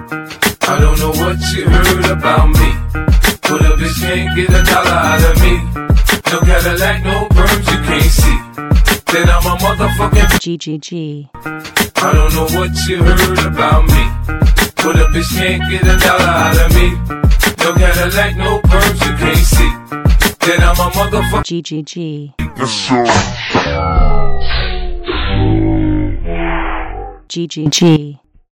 I don't know what you heard about me, but a bitch can't get $1 out of me. No Cadillac, no perms you can't see. Then I'm a motherfucking GGG. I don't know what you heard about me, but a bitch can't get $1 out of me. No Cadillac, no perms you can't see. Then I'm a motherfucking GGG. GGG.